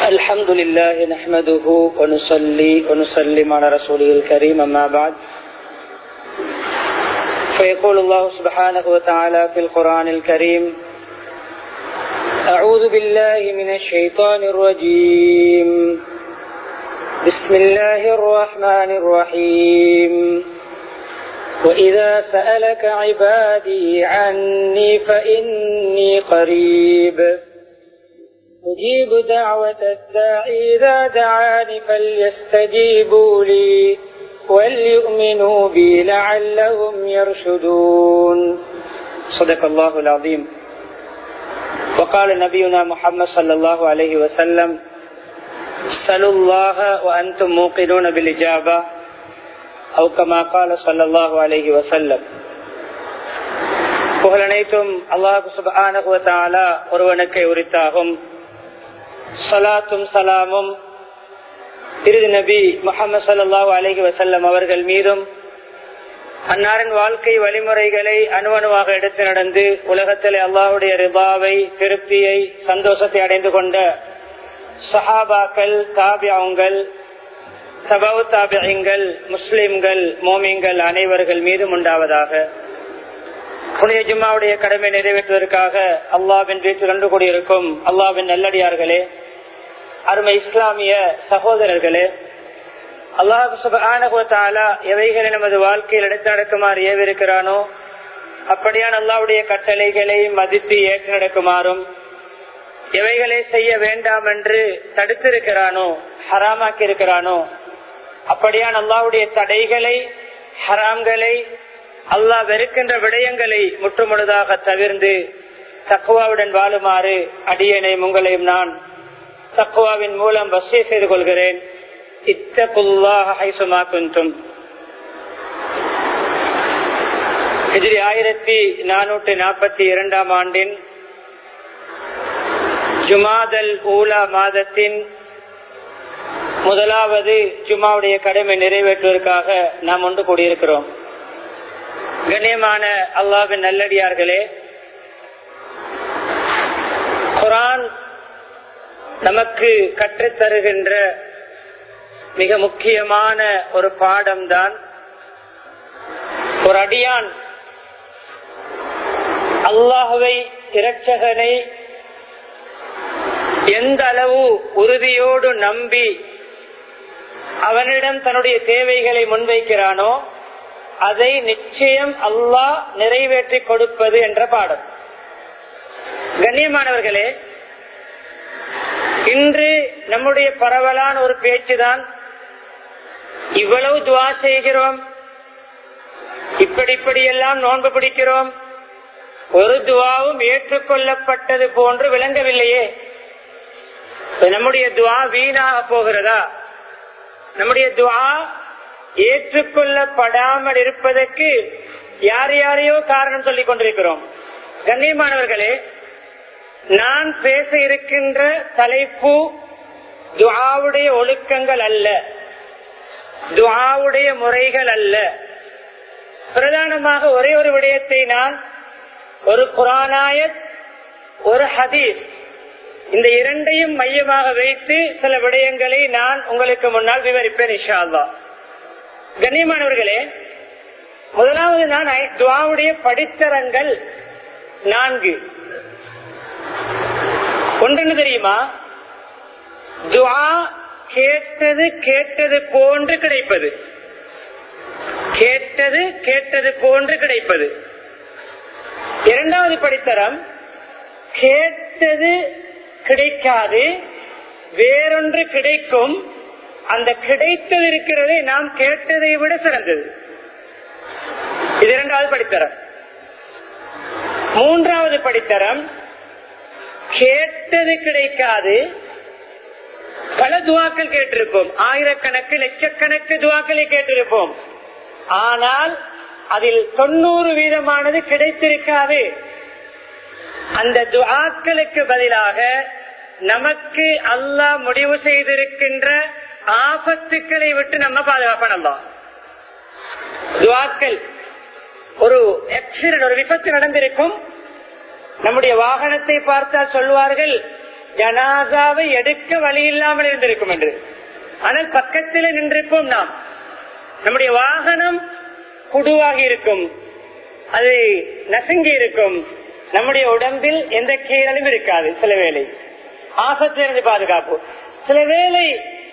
الحمد لله نحمده ونصلي ونسلم على رسوله الكريم أما بعد فيقول الله سبحانه وتعالى في القرآن الكريم أعوذ بالله من الشيطان الرجيم بسم الله الرحمن الرحيم وإذا سألك عبادي عني فإني قريب أجيب دعوة الداعي إذا دعاني فليستجيبوا لي وليؤمنوا بي لعلهم يرشدون صدق الله العظيم. وقال نبينا محمد صلى الله عليه وسلم سلوا الله وأنتم موقنون بالإجابة أو كما قال صلى الله عليه وسلم. புகழனைத்தும் அல்லாஹ் சுப்ஹானஹு வ தஆலா ஒருவனுக்கே உரித்தாகும். ஸலாத்தும் ஸலாமும் இறுதி நபி முஹம்மது ஸல்லல்லாஹு அலைஹி வஸல்லம் அவர்கள் மீதும், அன்னாரின் வாழ்க்கை வழிமுறைகளை அணுவணுவாக எடுத்து நடந்து உலகத்திலே அல்லாஹ்வுடைய ரிபாவை, திருப்தியை, சந்தோஷத்தை அடைந்து கொண்ட சஹாபாக்கள், தாபிஊன்கள், தபவு தாபிஈன்கள், முஸ்லிம்கள், மோமின்கள் அனைவர்கள் மீதும் உண்டாவதாக. புனித ஜும்மாவுடைய கடமை நிறைவேற்றுவதற்காக அல்லாஹ்வின் வீட்டில் கண்டு கூடியிருக்கும் அல்லாஹ்வின் நல்லடியார்களே, அருமை இஸ்லாமிய சகோதரர்களே, அல்லாஹ் சுப்ஹானஹு வ தஆலா எவைகளை நமது வாழ்க்கையில் எடுத்து நடக்குமாறு ஏவிருக்கிறானோ அப்படியான அல்லாஹ்வுடைய கட்டளைகளை மதித்து ஏற்று நடக்குமாறும், எவைகளை செய்ய வேண்டாம் என்று தடுத்திருக்கிறானோ, ஹராமாக்கி இருக்கிறானோ அப்படியான அல்லாஹ்வுடைய தடைகளை, ஹராம்களை, அல்லாஹ் வெறுக்கின்ற விடயங்களை முற்றுமுழுதாக தவிர்ந்து தக்வாவுடன் வாழுமாறு அடியேனையும் உங்களையும் நான் தக்வாவின் மூலம் வசிய செய்து கொள்கிறேன். இத்தகுல்லாஹ ஹைசுமா குன்தும். ஹிஜ்ரி 1442 ஆண்டின் ஜுமாதல் ஊலா மாதத்தின் முதலாவது ஜுமாவுடைய கடமை நிறைவேற்றுவதற்காக நாம் ஒன்று கூடியிருக்கிறோம். கண்ணியமான அல்லாஹ்வின் நல்லடியார்களே, குர்ஆன் நமக்கு கற்றுத்தருகின்ற மிக முக்கியமான ஒரு பாடம்தான். ஒரு அடியான் அல்லாஹ்வை, இரட்சகனை எந்த அளவு உறுதியோடு நம்பி அவனிடம் தன்னுடைய தேவைகளை முன்வைக்கிறானோ அதை நிச்சயம் அல்லாஹ் நிறைவேற்றி கொடுப்பது என்ற பாடம். கண்ணியமானவர்களே, இன்று நம்முடைய பரவலான ஒரு பேச்சுதான், இவ்வளவு துஆ செய்கிறோம், இப்படியெல்லாம் நோன்பு பிடிக்கிறோம், ஒரு துஆவும் ஏற்றுக்கொள்ளப்பட்டது போன்று விளங்கவில்லையே, நம்முடைய துஆ வீணாக போகிறதா? நம்முடைய துஆ ஏற்றுக்கொள்ளப்படாமல் இருப்பதற்கு யார் யாரையோ காரணம் சொல்லிக் கொண்டிருக்கிறோம். கண்ணியமானவர்களே, நான் பேச இருக்கின்ற தலைப்பு துஆவுடைய ஒழுக்கங்கள் அல்ல, துஆவுடைய முறைகள் அல்ல. பிரதானமாக ஒரே ஒரு விடயத்தை நான், ஒரு குர்ஆன் ஆயத், ஒரு ஹதீஸ், இந்த இரண்டையும் மையமாக வைத்து சில விடயங்களை நான் உங்களுக்கு முன்னால் விவரிப்பேன் இன்ஷா அல்லாஹ். கண்ணியமானவர்களே, முதலாவது நான் துஆவுடைய படித்தரங்கள் 4. ஒன்று தெரியுமா? துஆ கேட்டது போன்று கிடைப்பது, கேட்டது போன்று கிடைப்பது. இரண்டாவது படித்தரம், கேட்டது கிடைக்காது, வேறொன்று கிடைக்கும், அந்த கிடைத்தது இருக்கிறதே நாம் கேட்டதை விட சிறந்தது. இது இரண்டாவது படித்தரம். மூன்றாவது படித்தரம், கேட்டது கிடைக்காது, பல துஆக்கள் கேட்டிருப்போம், ஆயிரக்கணக்கு லட்சக்கணக்கு துஆக்களை கேட்டிருப்போம், ஆனால் அதில் 90% கிடைத்திருக்காது. அந்த துஆக்களுக்கு பதிலாக நமக்கு அல்லாஹ் முடிவு செய்திருக்கின்ற ஆபத்துக்களை விட்டு நம்ம பாதுகாப்பலாம். துஆக்கள், ஒரு ஆக்சிடென்ட், ஒரு விபத்து நடந்திருக்கும், நம்முடைய வாகனத்தை பார்த்தால் சொல்வார்கள், ஜனாசாவை எடுக்க வழி இல்லாமல் இருந்திருக்கும் என்று. ஆனால் பக்கத்தில் நின்றிருப்போம் நாம். நம்முடைய வாகனம் குடுவாகி இருக்கும், அது நசுங்கி இருக்கும், நம்முடைய உடம்பில் எந்த கீழலும் இருக்காது. சில வேளை ஆபத்திலிருந்து பாதுகாப்பு. சில வேளை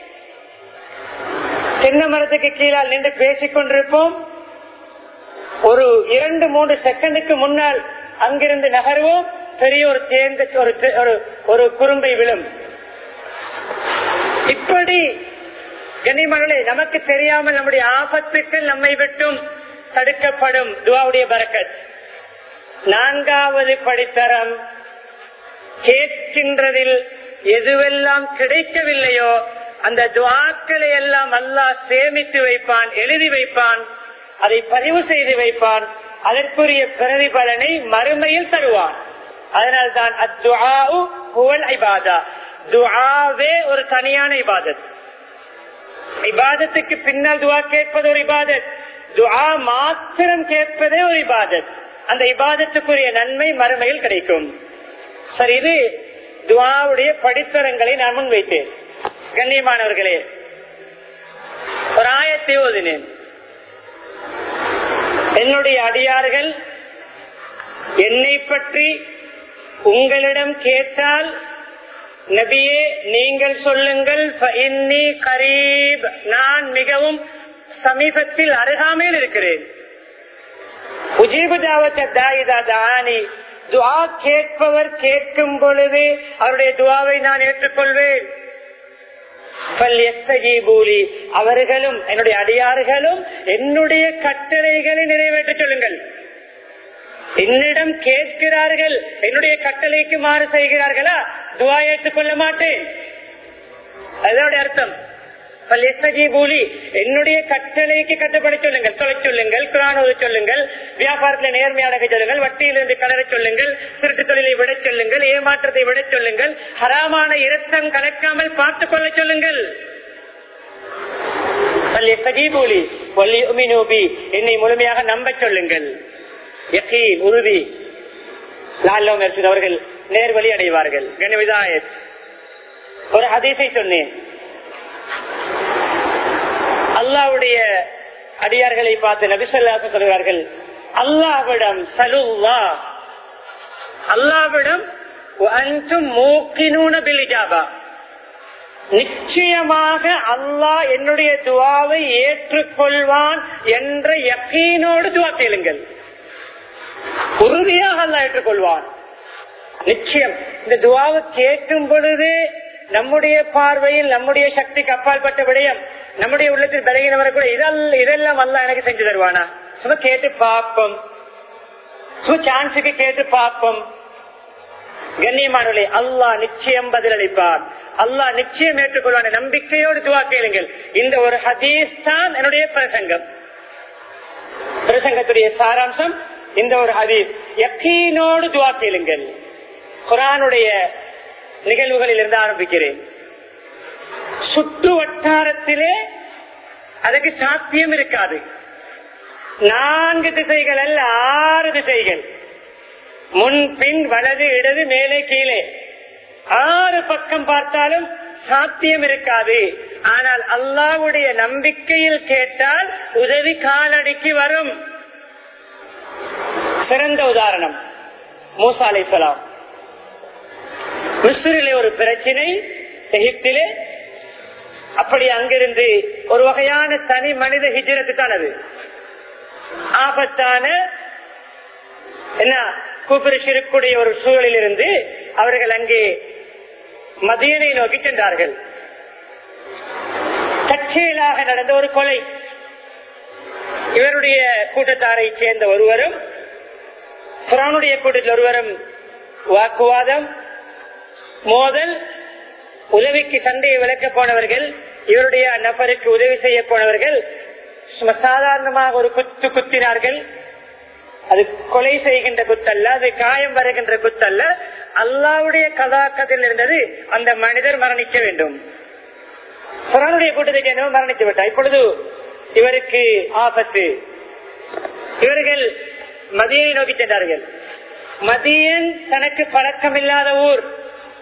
தென்னை மரத்துக்கு கீழால் நின்று பேசிக் கொண்டிருப்போம். ஒரு 2-3 செகண்டுக்கு முன்னால் அங்கிருந்து நகர்வோம், பெரிய ஒரு தேர்ந்த ஒரு குறும்பை விழும். இப்படி கண்ணியமானவர்களே, நமக்கு தெரியாமல் நம்முடைய ஆபத்துக்கள் நம்மை விட்டும் தடுக்கப்படும். துஆவுடைய பரக்கத். 4வது படித்தரம், கேட்கின்றதில் எதுவெல்லாம் கிடைக்கவில்லையோ அந்த துஆக்களை எல்லாம் அல்லாஹ் சேமித்து வைப்பான், எழுதி வைப்பான், அதை பதிவு செய்து வைப்பான். அதற்குரிய பிரதிபலனை மறுமையில் தருவான். அதனால்தான் அத்துஆஉ ஹுவல் இபாதா, துஆவே ஒரு தனியான இபாதத். இபாதத்துக்கு பின்னால் துஆ கேட்பது ஒரு இபாதத், துஆ மாத்திரம் கேட்பதே ஒரு இபாதத். அந்த இபாதத்துக்குரிய நன்மை மறுமையில் கிடைக்கும். சரி, இது துஆவுடைய படித்தரங்களை நான் முன்வைத்தேன். கண்ணியமானவர்களே, ஒரு ஆயத்தை ஓதினேன். என்னுடைய அடியார்கள் என்னை பற்றி உங்களிடம் கேட்டால் நபியே நீங்கள் சொல்லுங்கள், ஃபஇன்னி கரீப், நான் மிகவும் சமீபத்தில் அருகாமையில் இருக்கிறேன். உஜீபு தாவத்த தாயிதா தானி, துஆ கேட்பவர் கேட்கும் பொழுது அவருடைய துஆவை நான் ஏற்றுக்கொள்வேன். அவர்களும் என்னுடைய அடியார்களும் என்னுடைய கட்டளைகளை நிறைவேற்ற சொல்லுங்கள். என்னிடம் கேட்கிறார்கள், என்னுடைய கட்டளைக்கு மாறு செய்கிறார்களா, துஆ ஏற்றுக்கொள்ள மாட்டேன். அதோட அர்த்தம் என்னுடைய கட்டளைக்கு கட்டுப்பட சொல்லுங்கள். தொலை சொல்லுங்கள், குர்ஆன் ஓத சொல்லுங்கள், வியாபாரத்தில் நேர்மையாக சொல்லுங்கள், வட்டியிலிருந்து கலர சொல்லுங்கள், திருட்டு தொழிலை விட சொல்லுங்கள், ஏமாற்றத்தை விட சொல்லுங்கள், ஹராமான இரத்தம் கலக்காமல் பார்த்துக் கொள்ள சொல்லுங்கள். என்னை முழுமையாக நம்ப சொல்லுங்கள். உறுதி அவர்கள் நேர்வழி அடைவார்கள். கண்ணியமிதாயத். ஒரு ஹதீஸை சொன்னேன். அல்லாஹ்வுடைய அடியார்களை பார்த்து நபி ஸல்லல்லாஹு அலைஹி வஸல்லம் சொல்கிறார்கள், அல்லாஹ்விடம் சலுல்லா, அல்லாஹ்விடம் வஅன்தும் மூகினூன பில் இஜாபா, நிச்சயமாக அல்லாஹ் என்னுடைய துஆவை ஏற்றுக்கொள்வான் என்ற யகீனோடு துஆ கேளுங்கள். உறுதியாக அல்லாஹ் ஏற்றுக்கொள்வான். நிச்சயம். இந்த துஆவை கேட்கும் பொழுது நம்முடைய பார்வையில் நம்முடைய சக்திக்கு அப்பாற்பட்ட விடயம், நம்முடைய உள்ளத்தில் பலகீனம் வரக்கூட, இதெல்லாம் அல்லாஹ் எனக்கு செஞ்சு தருவானா? சும்மா கேட்டு பார்ப்போம், சும்மா சான்ஸுக்கு கேட்டு பார்ப்போம். கண்ணியமானவர்களே, அல்லாஹ் நிச்சயம் பதிலளிப்பார், அல்லாஹ் நிச்சயம் ஏற்றுக்கொள்வான நம்பிக்கையோடு துஆ கேளுங்கள். இந்த ஒரு ஹதீஸ் தான் என்னுடைய பிரசங்கத்துடைய சாராம்சம். இந்த ஒரு ஹதீஸ், யகீனோடு துஆ கேளுங்கள். குர்ஆனுடைய நிகழ்வுகளில் இருந்து ஆரம்பிக்கிறேன். சுற்று வட்டாரத்திலே அதற்கு சாத்தியம் இருக்காது. 4 திசைகள் அல்ல, 6 திசைகள், முன் பின் வலது இடது மேலே கீழே 6 பக்கம் பார்த்தாலும் சாத்தியம் இருக்காது. ஆனால் அல்லாஹ்வுடைய நம்பிக்கையில் கேட்டால் உதவி காலடிக்கு வரும். சிறந்த உதாரணம் மூசா அலைஹிஸ்ஸலாம். மிஸ்ரிலே ஒரு பிரச்சனை, எகிப்திலே. அப்படி அங்கிருந்து ஒரு வகையான தனி மனித ஹிஜ்ரத்து தான் அது. ஆபத்தான என்ன கூப்பிடு சிறுக்குடைய ஒரு சூழலில் இருந்து அவர்கள் அங்கே மதீனை நோக்கி சென்றார்கள். தற்செயலாக நடந்த ஒரு கொலை. இவருடைய கூட்டத்தாரை சேர்ந்த ஒருவரும் ஃபிரௌனுடைய கூட்டத்தில் ஒருவரும் வாக்குவாதம், மோதல், உதவிக்கு சண்டையை விளக்க போனவர்கள், இவருடைய நபருக்கு உதவி செய்ய போனவர்கள் சாதாரணமாக ஒரு குத்து குத்தினார்கள். அது கொலை செய்கின்ற குத்தல்ல, அது காயம் வருகின்ற குத்தல்ல. அல்லாஹ்வுடைய கதாக்கத்தில் இருந்தது அந்த மனிதர் மரணிக்க வேண்டும். ஃபிரௌனுடைய கூட்டத்தை சேர்ந்தவர் மரணித்து விட்டார். இப்பொழுது இவருக்கு ஆபத்து. இவர்கள் மதீனை நோக்கி சென்றார்கள். மதீன் தனக்கு பழக்கமில்லாத ஊர்.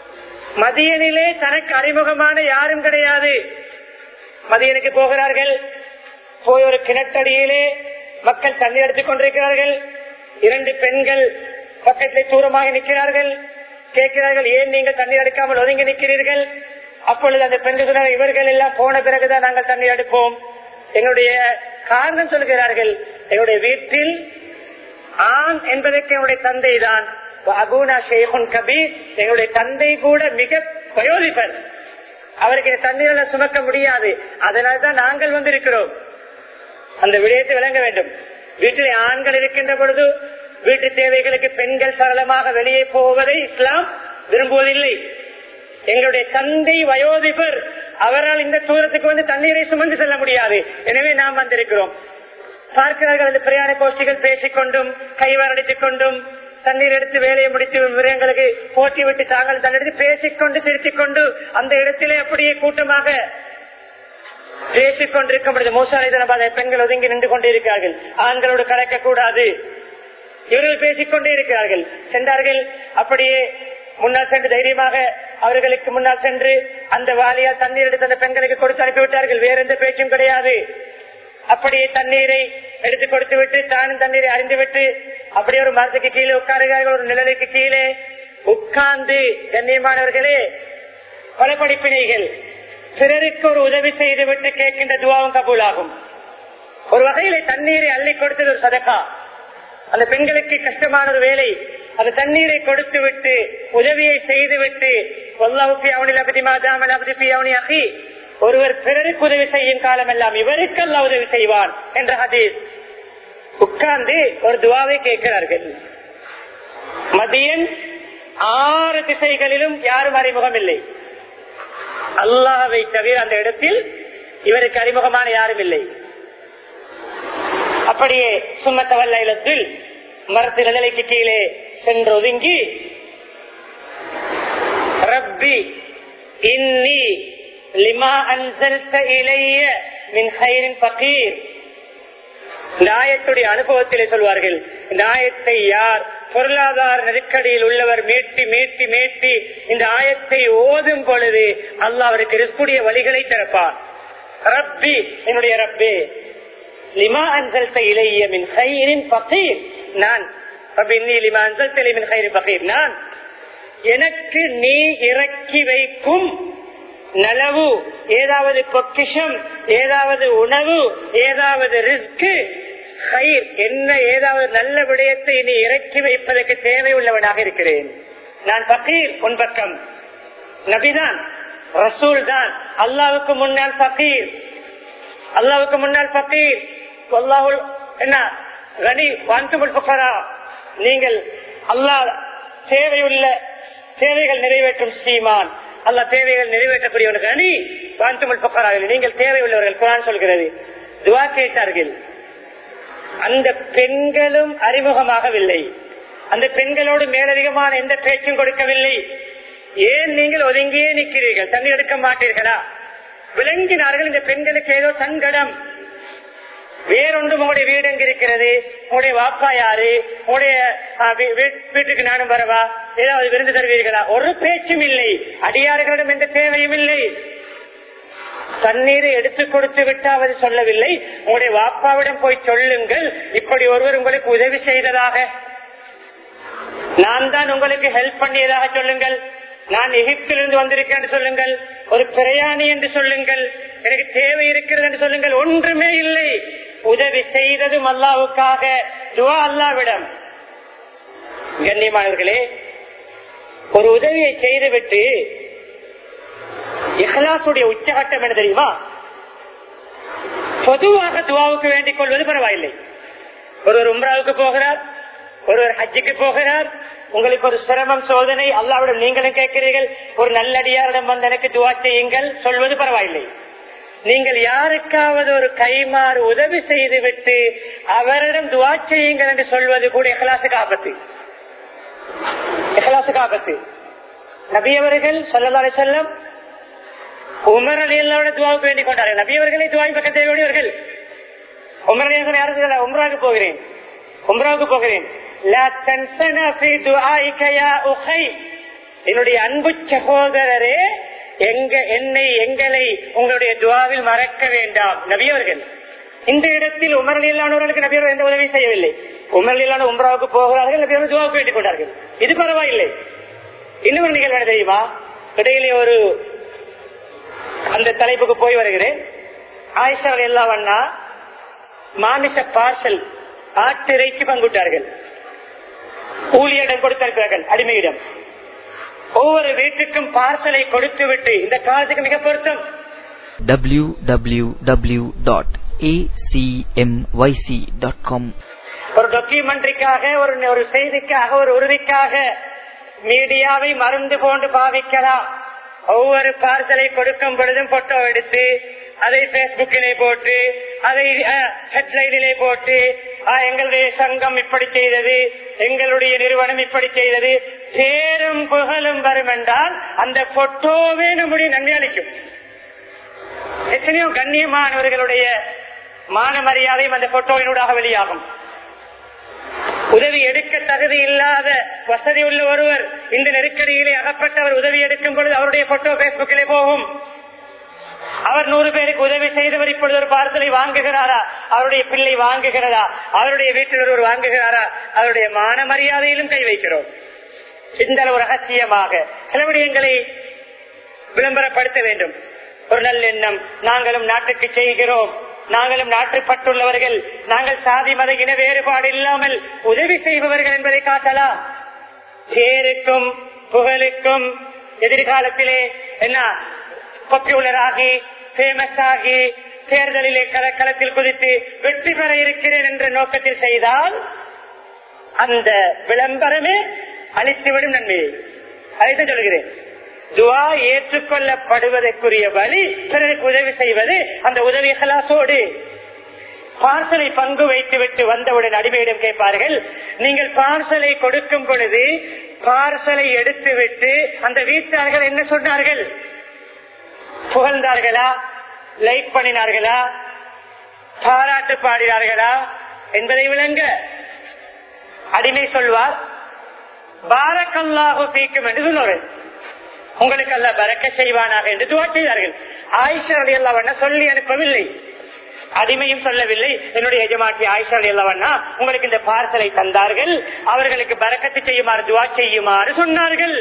மதியனிலே தனக்கு அறிமுகமான யாரும் கிடையாது. மதியனுக்கு போகிறார்கள். போய் ஒரு கிணற்றடியிலே மக்கள் தண்ணீர் எடுத்துக் கொண்டிருக்கிறார்கள். 2 பெண்கள் பக்கத்திலே தூரமாக நிற்கிறார்கள். கேட்கிறார்கள், ஏன் நீங்கள் தண்ணீர் எடுக்காமல் ஒதுங்கி நிற்கிறீர்கள்? அப்பொழுது அந்த பெண்கள் இவர்கள் எல்லாம் போன பிறகுதான் நாங்கள் தண்ணீர் எடுப்போம். எங்களுடைய காரணம் சொல்கிறார்கள், எங்களுடைய வீட்டில் ஆண் என்பதற்கு என்னுடைய தந்தை தான். அபூனா ஷேகுன் கபீர், எங்களுடைய தந்தை கூட மிக வயோதிபர், அவருக்கு தண்ணீரை சுமக்க முடியாது. அதனால்தான் நாங்கள் வந்திருக்கிறோம். அந்த விடயத்தை விளங்க வேண்டும். வீட்டிலே ஆண்கள் இருக்கின்ற பொழுது வீட்டு தேவைகளுக்கு பெண்கள் சரளமாக வெளியே போவதை இஸ்லாம் விரும்புவதில்லை. எங்களுடைய தந்தை வயோதிபர், அவரால் இந்த தூரத்துக்கு வந்து தண்ணீரை சுமந்து செல்ல முடியாது, எனவே நாம் வந்திருக்கிறோம். பார்க்கிறார்கள், அந்த பிரயாண கோஷ்டிகள் பேசிக்கொண்டும் கைவரடித்துக் கொண்டும் தண்ணீர் எடுத்து வேலையை முடித்து மிருகங்களுக்கு போட்டி விட்டு தாங்கள் தண்ணெடுத்து பேசிக்கொண்டு சிரித்துக் கொண்டு அந்த இடத்திலே அப்படியே கூட்டமாக பேசிக் கொண்டிருக்கும் பொழுது மூசாலை பெண்கள் ஒதுங்கி நின்று கொண்டிருக்கிறார்கள். ஆண்களோடு கலக்க கூடாது, இவர்கள் பேசிக்கொண்டே இருக்கிறார்கள். சென்றார்கள். அப்படியே முன்னால் சென்று தைரியமாக அவர்களுக்கு முன்னால் சென்று அந்த வாலியால் தண்ணீர் எடுத்து அந்த பெண்களுக்கு கொடுத்து அனுப்பிவிட்டார்கள். வேற எந்த பேச்சும் கிடையாது. அப்படியே தண்ணீரை எடுத்து கொடுத்து விட்டு தானும் தண்ணீரை அறிந்துவிட்டு அப்படியே ஒரு மரத்துக்கு கீழே உட்காருகிறார்கள். ஒரு நிழலுக்கு கீழே உட்கார்ந்து, கண்ணியமானவர்களே, பல படிப்பினைகள், பிறருக்கு ஒரு உதவி செய்துவிட்டு கேட்கின்ற துவாவும் கபூலாகும். ஒரு வகையில தண்ணீரை அள்ளி கொடுத்தது ஒரு சதகா. அந்த பெண்களுக்கு கஷ்டமான ஒரு வேலை, அந்த தண்ணீரை கொடுத்து விட்டு உதவியை செய்துவிட்டு ஒருவர் பிறருக்கு உதவி செய்யும் காலம் எல்லாம் இவருக்கு அல்லாஹ் உதவி செய்வான் என்ற ஹதீஸ். உட்கார்ந்து ஒரு துவாவை கேட்கிறார்கள். மதியன் 6 திசைகளிலும் யாரும் அறிமுகம் இல்லை, அல்லாஹ்வை தவிர அந்த இடத்தில் இவருக்கு அறிமுகமான யாரும் இல்லை. அப்படியே சும்மத்தவல்லைலத்தில் மரத்து நிலைக்கு கீழே சென்று ஒதுங்கி, ரப்பி இன்னி லிமா அன்ஸல்த இலைய மின் கைரின் ஃபகீர். இந்த ஆயத்துடைய அனுபவத்திலே சொல்வார்கள், இந்த ஆயத்தை யார் பொருளாதார நெருக்கடியில் உள்ளவர் மீட்டி மீட்டி மீட்டி இந்த ஆயத்தை ஓதும் பொழுது அல்லாஹ் அவருக்கு ரிஸ்குடைய வழிகளை திறப்பார். ரப்பி, என்னுடைய ரப்பே, லிமா அன்ஸல்த இலைய மின் கைரின் ஃபகீர். நான் ரப்பி இன்னி லிமா அன்ஸல்த இலைய மின் கைரின் ஃபகீர். நான் எனக்கு நீ இறக்கி வைக்கும் நலவு, ஏதாவது பொக்கிஷம், ஏதாவது உணவு, ஏதாவது ரிஸ்க், என்ன ஏதாவது நல்ல விடயத்தை நீ இறக்கி வைப்பதற்கு தேவை உள்ளவனாக இருக்கிறேன். நான் பகீர், உன் பக்கம். நபிதான், ரசூல் தான், அல்லாவுக்கு முன்னால் பகீர், அல்லாவுக்கு முன்னால் பகீர். என்ன கனி வாந்துமுல் புகரா, நீங்கள் அல்லாஹ் தேவையுள்ள தேவைகள் நிறைவேற்றும் ஸ்ரீமான், அல்ல தேவைகள் நிறைவேற்றக்கூடியவர்கள். கனி வாந்துமுல் புகரா, நீங்கள் தேவை உள்ளவர்கள். குர்ஆன் சொல்கிறது. துஆ கேட்டார்கள். அந்த பெண்களும் அறிமுகமாகவில்லை, அந்த பெண்களோடு மேலதிகமான எந்த பேச்சும் கொடுக்கவில்லை. ஏன் நீங்கள் ஒதுங்கியே நிற்கிறீர்கள், தண்ணி எடுக்க மாட்டீர்களா? விளங்கினார்கள் இந்த பெண்களுக்கு ஏதோ சங்கடம். வேறொன்றும் உங்களுடைய வீடு எங்க இருக்கிறது, உங்களுடைய வாப்பா யாரு, உங்களுடைய வீட்டுக்கு நானும் வரவா, ஏதாவது விருந்து தருவீர்களா? ஒரு பேச்சும் இல்லை. அடியார்களிடம் எந்த தேவையும் இல்லை. தண்ணீரை எடுத்துக் கொடுத்து விட்டாவது சொல்லவில்லை, உங்களுடைய வாப்பாவிடம் போய் சொல்லுங்கள், இப்படி ஒருவர் உங்களுக்கு உதவி செய்ததாக, நான் தான் உங்களுக்கு ஹெல்ப் பண்ணியதாக சொல்லுங்கள், நான் எகிப்திலிருந்து வந்திருக்கேன் சொல்லுங்கள், ஒரு பிரயாணி என்று சொல்லுங்கள், எனக்கு தேவை இருக்கிறது என்று சொல்லுங்கள். ஒன்றுமே இல்லை. உதவி செய்ததும் அல்லாஹ்வுக்காக, துஆ அல்லாஹ்விடம். கண்ணியமானவர்களே, ஒரு உதவியை செய்துவிட்டு இஹ்லாசுடைய உச்சகட்டம் என்ன தெரியுமா? பொதுவாக துஆவுக்கு வேண்டிக் கொள்வது பரவாயில்லை. ஒருவர் உம்ராவுக்கு போகிறார், ஒருவர் ஹஜ்ஜுக்கு போகிறார், உங்களுக்கு ஒரு சிரமம் சோதனை, அல்லாஹ்விடம் நீங்களும் கேட்கிறீர்கள், ஒரு நல்லடியாரிடம் வந்து எனக்கு துஆ செய்யுங்கள் சொல்வது பரவாயில்லை. நீங்கள் யாருக்காவது ஒரு கைமாறு உதவி செய்துவிட்டு அவரிடம் துஆ செய்யுங்கள் என்று சொல்வது கூட இஹ்லாசுக்கு ஆபத்து. இஹ்லாசுக்கு ஆபத்து. நபி அவர்கள் ஸல்லல்லாஹு அலைஹி வஸல்லம் உமர் ரலியல்லாஹு துஆவுக்கு வேண்டிக் கொண்டார்கள். நபி அவர்களே துஆவின் பக்கத்தை வேண்டியவர்கள். உமர் ரலியல்லாஹு யாரும் உம்ராவுக்கு போகிறேன், உம்ராவுக்கு போகிறேன், லா தன்ஸனா ஃபீ துஆஇக யா உഖை, என்னுடைய அன்பு சகோதரரே, எங்களை உங்களுடைய துவாவில் மறக்க வேண்டாம். நபியவர்கள் இந்த இடத்தில் உமர் ரலியல்லாஹு நபியவர்கள் எந்த உதவி செய்யவில்லை. உமர் ரலியல்லாஹு உம்ராவுக்கு போகிறார்கள், நபியவர்கள் துவாவுக்கு வேண்டிக் கொண்டார்கள். இது பரவாயில்லை. இன்னொரு நிகழ்வு தெரியுமா? இடையிலே ஒரு அந்த தலைப்புக்கு போய் வருகிறேன். ஆயிஷா ரலியல்லாஹு அன்ஹா மாமிச பார்சல் ஆட்டிறைக்கு பங்குட்டார்கள். ஊழியரிடம் கொடுத்திருக்கிறார்கள், அடிமையிடம். ஒவ்வொரு வீட்டுக்கும் பார்சலை கொடுத்து விட்டு, இந்த காலத்துக்கு மிக பொருத்தம், www.acmyc.com ஒரு டாக்குமெண்ட்ரிக்காக, ஒரு செய்திக்காக, ஒரு உறுதிக்காக மீடியாவை மருந்து போன்று பாவிக்கலாம். ஒவ்வொரு பார்சலை கொடுக்கும் பொழுதும் போட்டோ எடுத்து அதை பேஸ்புக்கிலே போட்டு, அதை ஹெட்லைனிலே போட்டு, எங்களுடைய சங்கம் இப்படி செய்தது, எங்களுடைய நிறுவனம் இப்படி செய்தது, பேரும் புகழும் வரும் என்றால் அந்த போட்டோவே நம்முடைய நன்மை அளிக்கும். எத்தனையோ கண்ணியமானவர்களுடைய மான மரியாதையும் அந்த போட்டோவினூடாக வெளியாகும். உதவி எடுக்க தகுதி இல்லாத வசதி உள்ள ஒருவர் இந்த நெருக்கடியிலே அகப்பட்டவர் உதவி எடுக்கும் பொழுது அவருடைய போட்டோ பேஸ்புக்கிலே போகும். அவர் 100 பேருக்கு உதவி செய்தவர் இப்பொழுது ஒரு பார்சலை வாங்குகிறாரா, அவருடைய பிள்ளை வாங்குகிறதா, அவருடைய வீட்டில் ஒருவர் வாங்குகிறாரா, அவருடைய மான மரியாதையிலும் கை வைக்கிறோம். இந்த அளவு ரகசியமாக சில விடயங்களை விளம்பரப்படுத்த வேண்டும். ஒரு நல்ல எண்ணம், நாங்களும் நாட்டுக்கு செய்கிறோம், நாங்களும் நாட்டுப்பட்டுள்ளவர்கள், நாங்கள் சாதி மத இன வேறுபாடு இல்லாமல் உதவி செய்பவர்கள் என்பதை காட்டலாம். பேருக்கும் புகழுக்கும் எதிர்காலத்திலே என்ன பாப்புலர் ஆகி பேமஸ் ஆகி தேர்தலிலே களத்தில் குதித்து வெற்றி பெற இருக்கிறேன் என்ற நோக்கத்தில் செய்தால் அந்த விளம்பரமே அளித்துவிடும் நன்மையை. அதைத்தான் சொல்கிறேன். துவா ஏற்றுக்கொள்ளப்படுவதற்குரிய வழி பிறருக்கு உதவி செய்வது. அந்த உதவி ஹலாசோடு பார்சலை பங்கு வைத்துவிட்டு வந்தவுடன் அடிமையிடம் கேட்பார்கள், நீங்கள் பார்சலை கொடுக்கும் பொழுது பார்சலை எடுத்துவிட்டு அந்த வீட்டார்கள் என்ன சொன்னார்கள்? புகழ்ந்தார்களா, லைக் பண்ணினார்களா, பாராட்டு பாடினார்களா என்பதை விளங்க அடிமை சொல்வார், பாரக்கல்லாஹு ஃபீக்கும் என்று சொன்னார்கள், உங்களுக்கு அல்லாஹ் பரக்க செய்வானாக என்று துஆ செய்தார்கள். ஆயிஷா ரலியல்லாஹு அன்ஹா சொல்லி அனுப்பவில்லை, அடிமையும் சொல்லவில்லை. என்னுடைய எஜமாட்டி ஆயிஷா ரலியல்லாஹு அன்ஹா உங்களுக்கு இந்த பார்சலை தந்தார்கள், அவர்களுக்கு பரக்கத்து செய்யுமாறு துஆ செய்யுமாறு சொன்னார்கள்.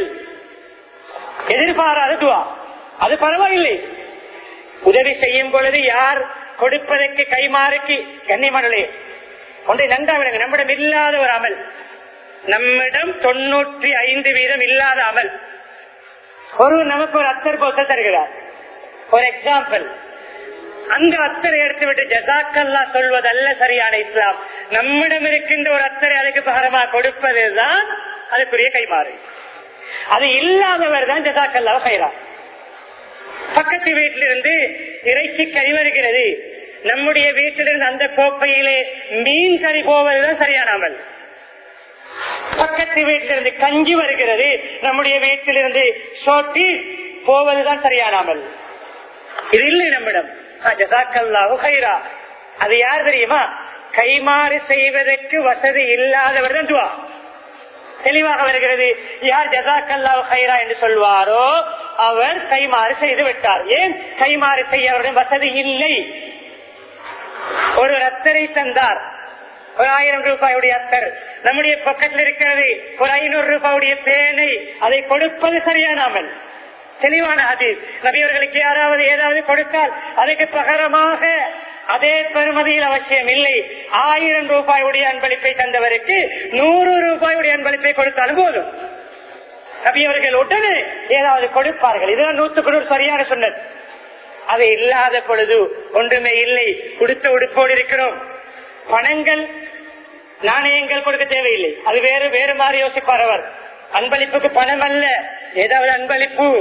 எதிர்பாராத துஆ, அது பரவாயில்லை. உதவி செய்யும் பொழுது யார் கொடுப்பதற்கு கைமாறுக்கு கண்ணியமானே ஒன்றை நன்றாக நம்மிடம் இல்லாத ஒரு அமல், நம்மிடம் 95% இல்லாத அமல். நமக்கு ஒரு அத்தர் போத்த தருகிறார், ஒரு எக்ஸாம்பிள். அந்த அத்தரை எடுத்துவிட்டு ஜஸாக்கல்லா சொல்வதல்ல சரியான இஸ்லாம். நம்மிடம் இருக்கின்ற ஒரு அத்தரை அதுக்கு பகரமா கொடுப்பதுதான் அதுக்குரிய கைமாறு. அது இல்லாதவர் தான் ஜஸாக்கல்லா கைரா. பக்கத்து வீட்டிலிருந்து இறைச்சி கறி வருகிறது, நம்முடைய வீட்டிலிருந்து அந்த கோப்பையிலே மீன் கறி போவதுதான் சரியான அமல். பக்கத்து வீட்டிலிருந்து கஞ்சி வருகிறது, நம்முடைய வீட்டிலிருந்து சோட்டி போவதுதான் சரியான அமல். இது இல்லை நம்மிடம். ஜஸாக்கல்லாஹு கைரா. அது யார் தெரியுமா? கைமாறு செய்வதற்கு வசதி இல்லாதவர் தான் துஆ. தெளிவாக வருகிறது. யார் ஜஸாக்கல்லாஹு கைரா என்று சொல்வாரோ அவர் கைமாறு செய்து விட்டார். ஏன் கைமாறு செய்ய அவருடைய வசதி இல்லை. ஒரு அத்தரை தந்தார், ஒரு 1000 ரூபாயுடைய அத்தர் நம்முடைய பக்கத்தில் இருக்கிறது, ஒரு 500 ரூபாயுடைய பேனை, அதை கொடுப்பது சரியானாமல் தெளிவான ஹதீஸ். நபியவர்களுக்கு யாராவது ஏதாவது கொடுத்தால் அதுக்கு பகரமாக அதே பெறுமதியில் அவசியம் இல்லை. 1000 ரூபாயுடைய அன்பளிப்பை தந்தவருக்கு 100 ரூபாயுடைய அன்பளிப்பை கொடுத்தாலும் போதும். நபியவர்கள் உடனே ஏதாவது கொடுப்பார்கள். இதுதான் 100% சரியான சொன்னது. அது இல்லாத பொழுது ஒன்றுமே இல்லை, கொடுத்த உடுப்போடு இருக்கிறோம். பணங்கள் நாணயங்கள் கொடுக்க தேவையில்லை, அது வேறு மாதிரி யோசிப்பார் அவர். அன்பளிப்புக்கு பணம் அல்ல, ஏதாவது அன்பளிப்பு.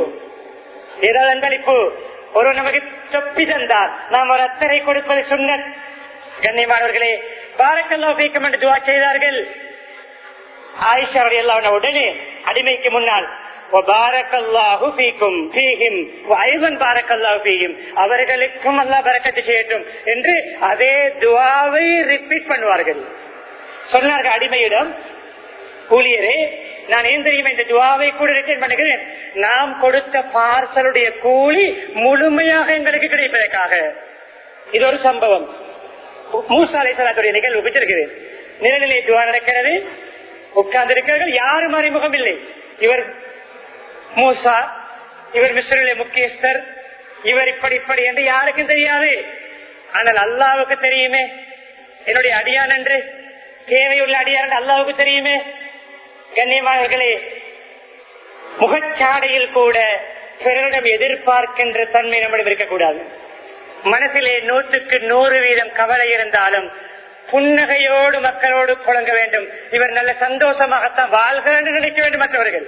ஒரு நமக்கு தொப்பி தந்தார், நாம் ஒரு அத்தரை கொடுப்பது சுன்னத். கண்ணியமானவர்களே, பாரக்கல்லாஹு ஃபீக்கும் என்று துஆ செய்தார்கள். ஆயிஷா ரலியல்லாஹு அன்ஹா உடனே அடிமைக்கு முன்னால் பாரக்கல்லாஹு ஃபீக்கும் ஃபீஹிம் வஐவன் பாரக்கல்லாஹு ஃபீஹிம், அவர்களுக்கும் அல்லாஹ் பரக்கத்து செய்யட்டும் என்று அதே துஆவை ரிப்பீட் பண்ணுவார்கள். சொன்னார்கள் அடிமையிடம், ஊழியரே நான் ஏன் தெரியுமா இந்த துவாவை கூட ரிட்டர்ன் பண்ணுகிறேன், நாம் கொடுத்த பார்சலுடைய கூலி முழுமையாக எங்களுக்கு கிடைப்பதற்காக. இது ஒரு சம்பவம். மூசா அலைஹிஸ்ஸலாத்துடைய நிகழ்வு பிடிச்சிருக்கிறேன். நிலநிலை துவா நடக்கிறது, உட்கார்ந்து இருக்கிறார்கள், யாரும் அறிமுகம் இல்லை. இவர் மூசா, இவர் மிஸ்ரிலே முக்கியஸ்தர், இவர் இப்படி என்று யாருக்கும் தெரியாது. ஆனால் அல்லாஹ்வுக்கு தெரியுமே, என்னுடைய அடியான் என்று, தேவையுள்ள அடியான் என்று அல்லாஹ்வுக்கு தெரியுமே. கண்ணியமானவர்களே, முகச்சாடையில் கூட பிறரிடம் எதிர்பார்க்கின்ற தன்மை நம்மிடம் இருக்கக்கூடாது. மனசிலே 100% கவலை இருந்தாலும் புன்னகையோடு மக்களோடு புழங்க வேண்டும். இவர் நல்ல சந்தோஷமாகத்தான் வாழ்க என்று நினைக்க வேண்டும். மற்றவர்கள்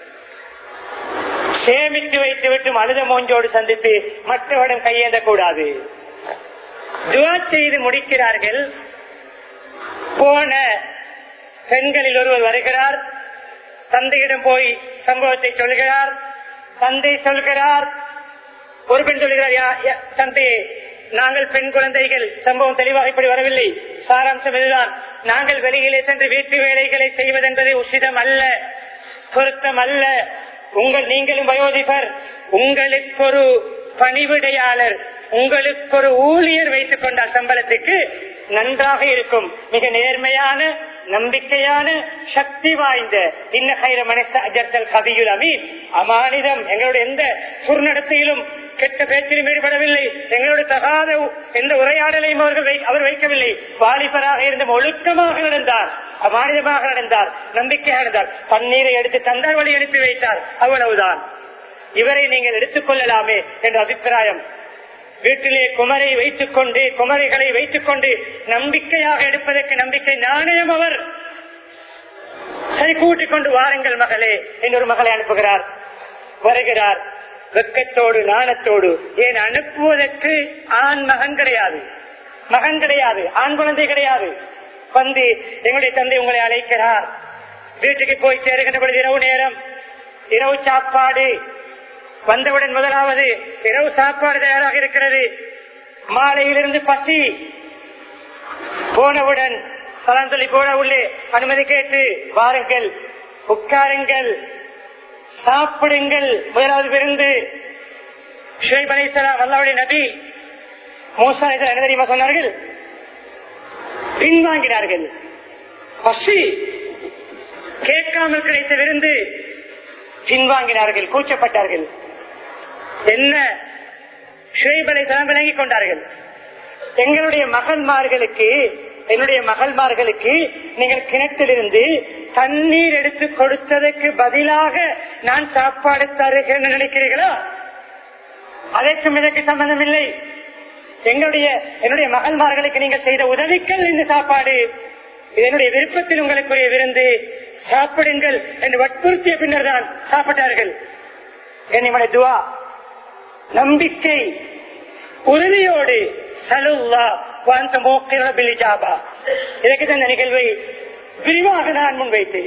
சேமித்து வைத்து விட்டு அழுத மூஞ்சோடு சந்தித்து மற்றவரிடம் கையேந்த கூடாது. துவா செய்து முடிக்கிறார்கள். போன பெண்களில் ஒருவர் வருகிறார், தந்தையிடம் போய் சம்பவத்தை சொல்கிறார். தந்தை சொல்கிறார், ஒரு பெண் சொல்கிறார், தந்தையே, நாங்கள் பெண் குழந்தைகள், சம்பவம் தெளிவாக இப்படி வரவில்லை, சாராம்சம் இதுதான், நாங்கள் வெளியிலே சென்று வீட்டு வேலைகளை செய்வதென்பது உசிதம் அல்ல, பொருத்தம் அல்ல. நீங்களும் வயோதிபர், உங்களுக்கு ஒரு பணிவிடையாளர், உங்களுக்கு ஒரு ஊழியர் வைத்துக் கொண்டால் சம்பளத்துக்கு நன்றாக இருக்கும். மிக நேர்மையான, நம்பிக்கையான, சக்தி வாய்ந்த அமானிதம். எங்களுடைய எந்த துர்நடத்தையிலும் கெட்ட பேச்சிலும் ஈடுபடவில்லை, எங்களோட தகாத எந்த உரையாடலையும் அவர் வைக்கவில்லை. வாலிபராக இருந்து ஒழுக்கமாக நடந்தார், அமானிதமாக நடந்தார், நம்பிக்கையாக நடந்தார். தண்ணீரை எடுத்து தந்தார், வழி அனுப்பி வைத்தார், அவ்வளவுதான். இவரை நீங்கள் எடுத்துக் கொள்ளலாமே என்ற அபிப்பிராயம். வீட்டிலே குமரிகளை வைத்துக் கொண்டு நம்பிக்கையாக எடுப்பதற்கு நம்பிக்கை நாணயம். அவர் சரி, கூட்டிக் கொண்டு வாருங்கள் மகளே, இன்னொரு மகளை அனுப்புகிறார். வருகிறார் வெக்கத்தோடு நாணத்தோடு. ஏன் அனுப்புவதற்கு ஆண் மகன் கிடையாது, ஆண் குழந்தை கிடையாது. வந்து எங்களுடைய தந்தை உங்களை அழைக்கிறார். வீட்டுக்கு போய் சேருகின்ற பொழுது இரவு நேரம், இரவு சாப்பாடு வந்தவுடன் முதலாவது இரவு சாப்பாடு தயாராக இருக்கிறது. மாலையிலிருந்து பசி. போனவுடன் சலாம் சொல்லி போன உள்ளே அனுமதி கேட்டு வாருங்கள், உட்காருங்கள், சாப்பிடுங்கள். முதலாவது விருந்து. ஷுவைப் அலைஹிஸ்ஸலாம் அல்லாஹ்வுடைய நபி, மூசா அலைஹிஸ்ஸலாம் என்ன தெரியுமா சொன்னார்கள்? பின்வாங்கினார்கள். பசி, கேட்காமல் கிடைத்த விருந்து, பின்வாங்கினார்கள், கூச்சப்பட்டார்கள். என்ன ஷுவைப் அலைஹிஸ்ஸலாம் விளங்கிக் கொண்டார்கள். என்னுடைய மகள்மார்களுக்கு நீங்கள் கிணற்றிலிருந்து தண்ணீர் எடுத்து கொடுத்ததற்கு பதிலாக நான் சாப்பாடு தருகிறேன் நினைக்கிறீர்களா? அதற்கும் இதற்கு சம்பந்தம் இல்லை. என்னுடைய மகள்மார்களுக்கு நீங்கள் செய்த உதவிகள் இந்த சாப்பாடு, என்னுடைய விருப்பத்தில் உங்களுக்குரிய விருந்து, சாப்பிடுங்கள் என்று வற்புறுத்திய பின்னர் தான் சாப்பிட்டார்கள். என்னுடைய துவா, நம்பிக்கை, உறுதியோடு இதற்கு இந்த நிகழ்வை விரிவாக நான் முன்வைத்தேன்.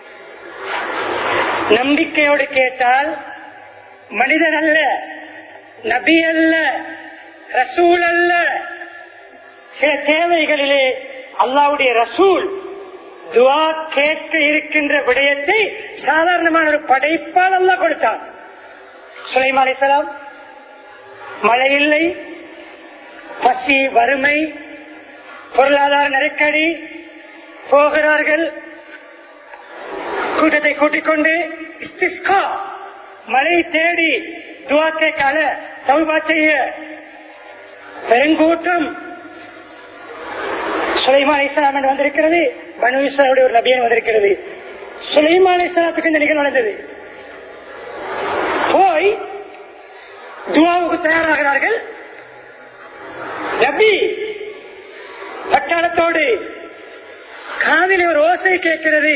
நம்பிக்கையோடு கேட்டால் மனிதன் அல்ல, நபி அல்ல, ரசூல் அல்ல. சில தேவைகளிலே அல்லாஹ்வுடைய ரசூல் துஆ கேட்க இருக்கின்ற விடயத்தை சாதாரணமான ஒரு படைப்பால் அல்லாஹ் கொடுத்தான். சுலைமான் அலைஹிஸ்ஸலாம் மழை இல்லை, பசி, வறுமை, பொருளாதார நெருக்கடி, போகிறார்கள். கூட்டத்தை கூட்டிக் கொண்டு மழை தேடி துஆ கேட்கால தௌபா செய்ய பெருங்கூட்டம் சுலைமான் அலைஹிஸ்ஸலாம் என்று வந்திருக்கிறது. பனு இஸ்ராயீலுடைய ஒரு நபியன் வந்திருக்கிறது. சுலைமான் அலைஹிஸ்ஸலாத்துக்கு இந்த நிகழ்வு நடந்தது. போய் துஆவுக்கு தயாராகிறார்கள். நபி பட்டாளத்தோடு காதில் ஒரு ஓசை கேட்கிறது.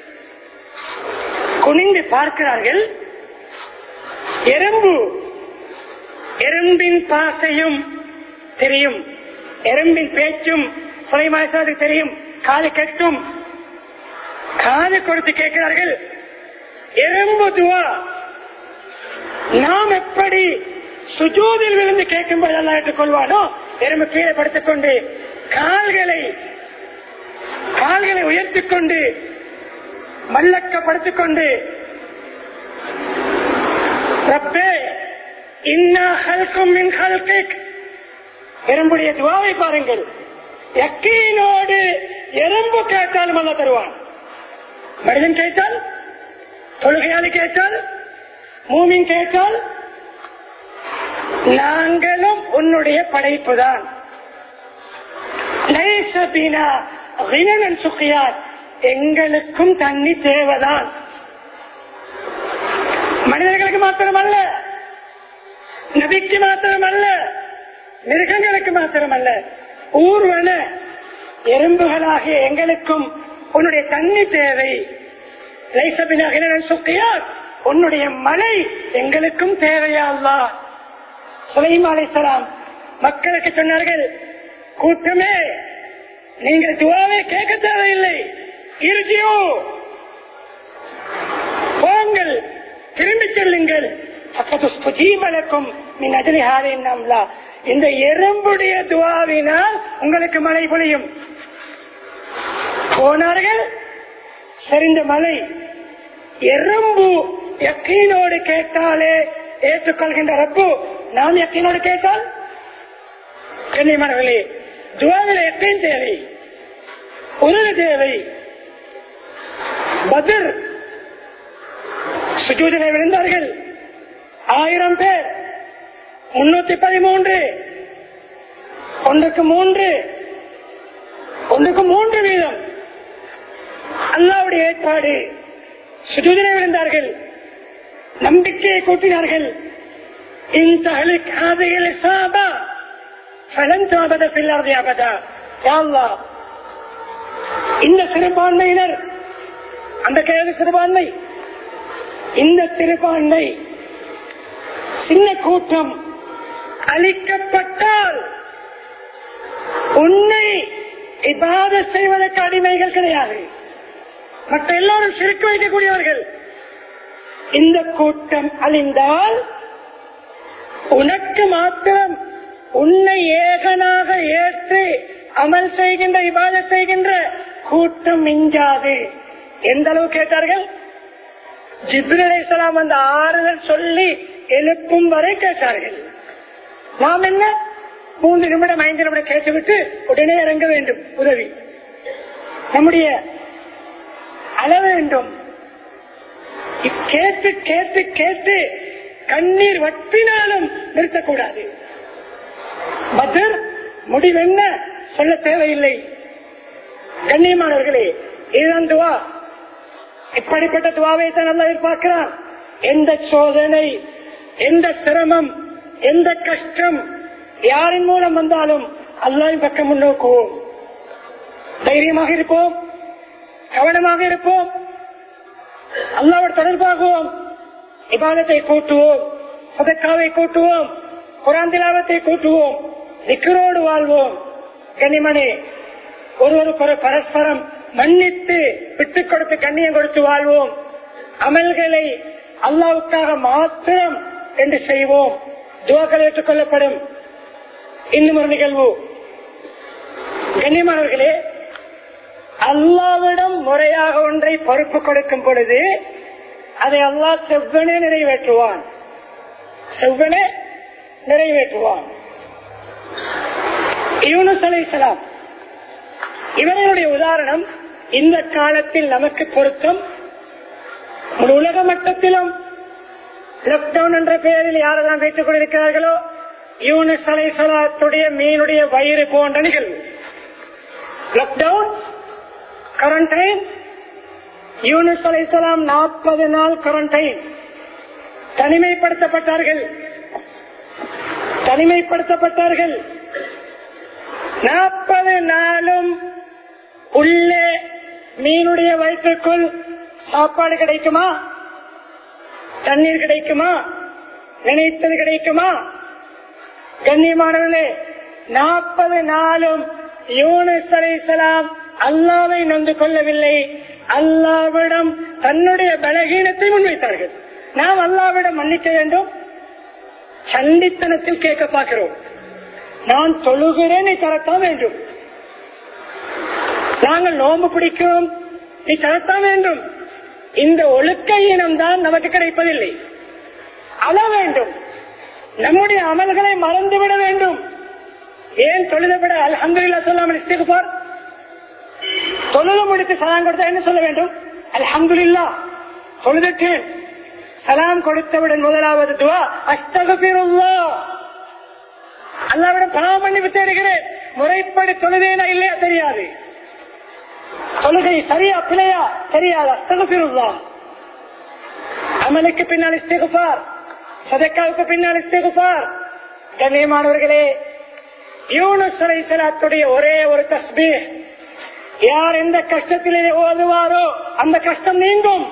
குனிந்து பார்க்கிறார்கள். எறும்பின் பாசையும் தெரியும், எறும்பின் பேச்சும் சுலைமான் அலைஹிஸ்ஸலாத்துக்கு தெரியும். காது கேட்கும். காது கொடுத்து கேட்கிறார்கள். எறும்பு துஆ நாம் எப்படி சுஜூதில் விழுந்து கேட்கும் போது எல்லாம் ஏற்றுக்கொள்வானோ, எறும்பு கீழே படுத்துக் கொண்டு கால்களை உயர்த்திக் கொண்டு மல்லக்கப்படுத்திக் கொண்டு ரப்பே இன்னா ஹல்கும் மின் ஹல்கிக் எறும்புடைய துவாவை பாருங்கள். யக்கீனோடு எறும்பு கேட்டாலும் அல்ல தருவான். மனிதன் கேட்டால், தொழுகையாளி கேட்டால், மூமின் கேட்டால், நாங்களும் உன்னுடைய படைப்பு தான். எங்களுக்கும் தண்ணி தேவைதான். மனிதர்களுக்கு மாத்திரமல்ல, நபிக்கு மாத்திரமல்ல, மிருகங்களுக்கு மாத்திரமல்ல, ஊர்வன எறும்புகளாகிய எங்களுக்கும் உன்னுடைய தண்ணி தேவை. உன்னுடைய மழை எங்களுக்கும் தேவையா அல்லாஹ். சுலைமான் அலைஹிஸ்ஸலாம் மக்களுக்கு சொன்னார்கள், கூட்டமே நீங்கள் துஆவை கேட்க தேவையில்லை, இர்ஜியூ போங்கள், திரும்பி செல்லுங்கள். இந்த எறும்புடைய துஆவினால் உங்களுக்கு மழை பொழியும். போனார்கள், சரிந்த மழை. எறும்பு யக்கீனோடு கேட்டாலே ஏற்றுக்கொள்கின்ற ரப்பு, நாம் யக்கீனோடு கேட்டால் கண்ணியமானவர்களே, துஆவிலே யக்கீன் தேவை, உறுதி தேவை. பத்ர் சுஜூதிலே விழுந்தார்கள் 1000 பேர், 313, ஒன்றுக்கு 3 வீதம். அல்லாஹ்வுடைய ஏற்பாடு. சுஜூதிலே விழுந்தார்கள், நம்பிக்கையை கூட்டினார்கள். இந்த சிறுபான்மையினர், அந்த கேள்வி சிறுபான்மை, இந்த சிறுபான்மை சின்ன கூட்டம் அழிக்கப்பட்டால் உன்னை இபாதத் செய்வதற்கு அடிமைகள் கிடையாது. மற்ற எல்லாரும் சிறுக்கு வைக்கக்கூடியவர்கள். இந்த கூட்டம் அழிந்தால் உனக்கு மாத்திரம் உன்னை ஏகனாக ஏற்று அமல் செய்கின்ற, இபாதத் செய்கின்ற கூட்டம் மிஞ்சாது. எந்த அளவு கேட்டார்கள்? ஜிப்ரீல் அலைஹிஸ்ஸலாம் அந்த ஆறுதல் சொல்லி எழுப்பும் வரை கேட்டார்கள். நாம் என்ன 3 நிமிடம் 5 நிமிடம் கேட்டுவிட்டு உடனே இறங்க வேண்டும். உதவி நம்முடைய அள வேண்டும். கேட்டு கேட்டு கேட்டு கண்ணீர் வற்றினாலும் நிறுத்தக்கூடாது. பத்ர் முடிவென்ன சொல்ல தேவையில்லை. கண்ணியமானவர்களே, இதுதான் துவா. இப்படிப்பட்ட துவாவை தான் அல்லாஹ் எதிர்பார்க்கிறான். எந்த சோதனை, எந்த சிரமம், எந்த கஷ்டம் யாரின் மூலம் வந்தாலும் அல்லாஹ்வின் பக்கம் முன்னோக்குவோம். தைரியமாக இருப்போம், கவனமாக இருப்போம், அல்லாஹ்வோடு தொடர்பாகுவோம், இபாதத்தை கூட்டுவோம், சதக்காவை கூட்டுவோம், குர்ஆன் திலாவத்தை கூட்டுவோம், திக்ரோடு வாழ்வோம். கண்ணியமானே, ஒருவருக்கு பரஸ்பரம் மன்னித்து விட்டுக் கொடுத்து கண்ணியம் கொடுத்து வாழ்வோம். அமல்களை அல்லாஹ்வுக்காக மாத்திரம் என்று செய்வோம். துஆக்கள் ஏற்றுக்கொள்ளப்படும். இன்னும் ஒரு நிகழ்வு. கண்ணியமானவர்களே, அல்லாஹ்விடம் முறையாக ஒன்றை பொறுப்பு கொடுக்கும் பொழுது அதை அல்லாஹ் செவ்வனே நிறைவேற்றுவான். செவ்வனே நிறைவேற்றுவான். யூனுஸ் அலைஹிஸ்ஸலாம் இவர்களுடைய உதாரணம் இந்த காலத்தில் நமக்கு பொருத்தம். உலக மட்டத்திலும் லாக்டவுன் என்ற பெயரில் யாரெல்லாம் வைத்துக் கொண்டிருக்கிறார்களோ, யூனுஸ் அலைஹிஸ்ஸலாத்துடைய மீனுடைய வயிறு போன்ற நிகழ்வு. Lockdown, quarantine. யூனுஸ் அலைஹிஸ்ஸலாம் 40 நாள் குவாரண்டைன், தனிமைப்படுத்தப்பட்டார்கள். 40 நாளும் உள்ளே மீனுடைய வயிற்றுக்குள் சாப்பாடு கிடைக்குமா, தண்ணீர் கிடைக்குமா, நினைத்தது கிடைக்குமா? கண்ணியமானவர்களே, 40 நாளும் யூனுஸ் அலைஹிஸ்ஸலாம் அல்லாஹ்வை நொந்து கொள்ளவில்லை. அல்லாஹ்விடம் தன்னுடைய பலகீனத்தை முன்வைத்தார்கள். நாம் அல்லாஹ்விடம் மன்னிக்க வேண்டும். சண்டித்தனத்தில் கேட்க பார்க்கிறோம். நான் தொழுகிறேன், நீ தரத்தான் வேண்டும். நாங்கள் நோன்பு பிடிக்கிறோம், நீ தரத்தான் வேண்டும். இந்த ஒழுக்க ஈனம் தான் நமக்கு கிடைப்பதில்லை. அழ வேண்டும், நம்முடைய அமல்களை மறந்துவிட வேண்டும். ஏன் தொழுதவிட அல்ஹம்துலில்லாஹ் சொல்லாமல் இஸ்திக்ஃபார்? தொழுது முடித்து சலாம் கொடுத்தா என்ன சொல்ல வேண்டும்? அல்ஹம்துலில்லாஹ். தொழுதுட்டேன், சலாம் கொடுத்தவுடன் முதலாவது துஆ அஸ்தக்ஃபிருல்லாஹ், அல்லாஹ்விடம் பாவ மன்னிப்பு தேடுகிறேன். முறைப்படி தொழுதேனா இல்லையா தெரியாது, தொழுகை சரியா பிழையா தெரியாது, அஸ்தக்ஃபிருல்லாஹ். அமலுக்கு பின்னால் இஸ்திக்ஃபார், சதக்காவுக்கு பின்னால் இஸ்திக்ஃபார். கண்ணியமானவர்களே, யூனுஸ் அலைஹிஸ்ஸலாத்துடைய ஒரே ஒரு தஸ்பீஹ், யார் எந்த கஷ்டத்திலே ஓதுவாரோ அந்த கஷ்டம் நீங்கும்.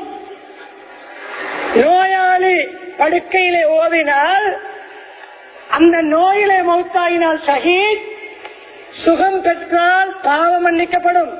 நோயாளி படுக்கையிலே ஓதினால், அந்த நோயிலே மௌத்தாயினால் ஷஹீத், சுகம் பெற்றால் பாவம் மன்னிக்கப்படும்.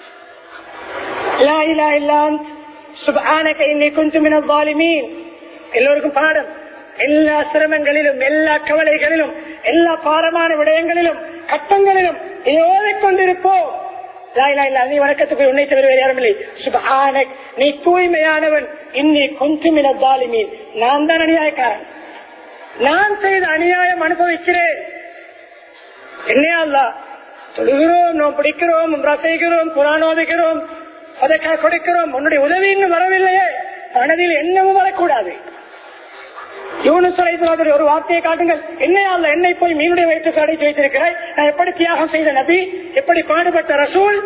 லா இலாஹ இல்லா அன்த சுப்ஹானக இன்னி குன்து மினல் ஸாலிமீன். எல்லோருக்கும் பாடம். எல்லா சிரமங்களிலும், எல்லா கவலைகளிலும், எல்லா பாரமான விடயங்களிலும், கட்டங்களிலும் ஓதிக்கொண்டிருப்போம். நீ வணக்கத்துக்கு உன்னை தவிர வேறு யாரும் இல்லை. சுப்ஹானக், நீ தூய்மையானவன். இன்னி குன்து மினல் ஸாலிமீன், நான் தான் அநியாயக்காரன், நான் செய்த அநியாயம் அனுபவிக்கிறேன். என்னையா அல்லாஹ், தொழுகிறோம், நோன்பு பிடிக்கிறோம், உம்ரா செய்கிறோம், குர்ஆன் ஓதுகிறோம், சதக்கா கொடுக்கிறோம், உன்னுடைய உதவி இன்னும் வரவில்லையே, மனதில் என்னவும் வரக்கூடாது. யூனுஸ் அலைஹிஸ்ஸலாத்துடைய ஒரு வார்த்தையை காட்டுங்கள். என்னையா அல்லாஹ், என்னை போய் மீனுடைய வயிற்றுக்கு அடைத்து வைத்திருக்கிறாய், நான் எப்படி தியாகம் செய்த நபி, எப்படி பாடுபட்ட ரசூல்.